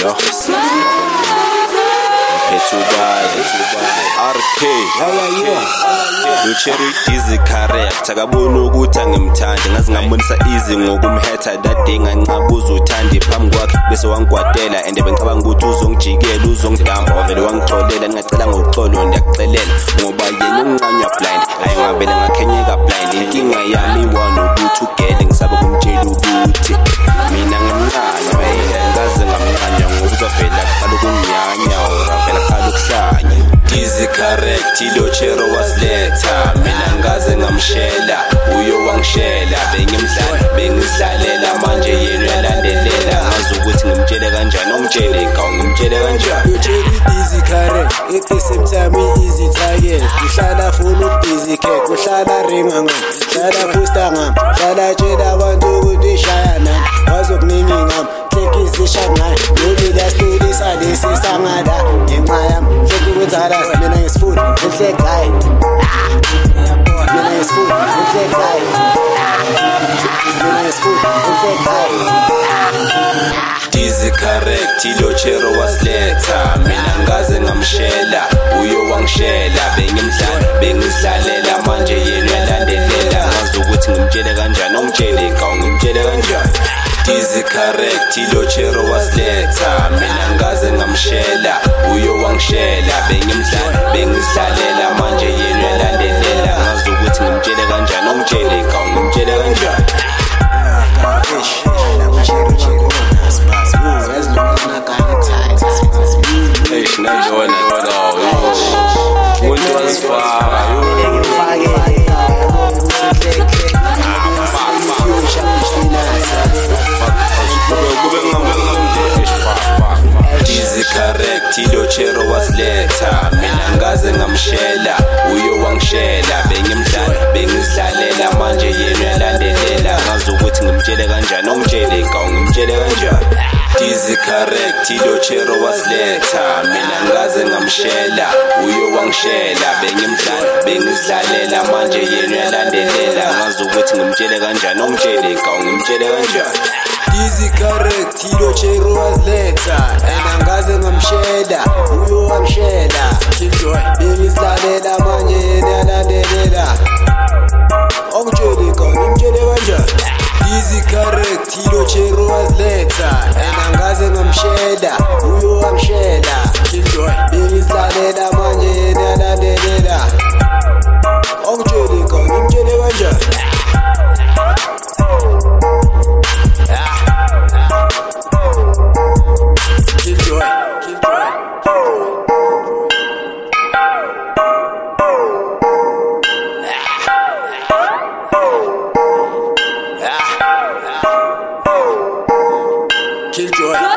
yo Petubali RK Lucherry dizzy character kabona ukuthi angimthandi ngazi ngambonisa easy ngokumhetha dadinga ncabuza uthandi phambi kwakhe bese wangigwadela and bengicabanga ukuthi uzongijikela uzongidamba wavele wangixolela ngicela ngoxolo ndiyakuxelela ngoba yena unqanywa blind ayingavele ngakhenyeka blind inkinga yami wona ukuthi ugele ngisabe kumtshela ukuthi mina ngimncane ngaze ngamncanya ngokuzovela kuqala ukunyanya oravela kuqala ukuhlanya dizzy correct ilochero wasiletha mina ngaze ngamshela uyo wangishela bengizidlalela manje yena yalandelela ngazi ukuthi ngimtshele kanjani omtshele inkawu ngimtshele kanjani Lucherry dizzy correct at the same time easy target uhlala full of dizzy cake uhlala ringa ngam uhlala poster ngam uhlala tshela abantu ukuthi shaya nami wazokuningi ngam tekizisha ngayo leli lasitulisa lesi sangada ngenxa yami hleki kwenzala mina ngisifuni enhlegayi mina ngisifuni enhlegayi mina ngisifuni enhlegayi dizzy correct ilochero wasiletha mina ngaze ngamshela uyo wangishela bengizidlalela manje yena yalandelela ngazi ukuthi ngimtshele kanjani omtshele inkawu ngimtshele kanjani dizzy correct ilochero wasiletha mina ngaze ngamshela uyo wangishela bengizidlalela manje yena yalandelela ngazi ukuthi ngimtshele kanjani omtshele inkawu ngimtshele kanjani umuntu wasifaka dizzy correct ilochero wasiletha mina ngaze ngamshela uyo wangishela bengizidlalela manje yena yalandelela ngazi ukuthi ngimtshele kanjani omtshele inkawu ngimtshele kanjani dizzy correct ilochero wasiletha mina ngaze ngamshela uyo wangishela bengizidlalela manje yena yalandelela ngazi ukuthi ngimtshele kanjani omtshele inkawu ngimtshele kanjani dizzy correct ilochero wasiletha mina ngaze ngamshela uyo wangishela bengizidlalela manje yena yalandelela omtshele inkawu ngimtshele kanjani dizzy correct ilochero wasiletha mina ngaze ngamshela uyo wangishela bengizidlalela manje yena yalandelela omtshele inkawu ngimtshele kanjani Killjoy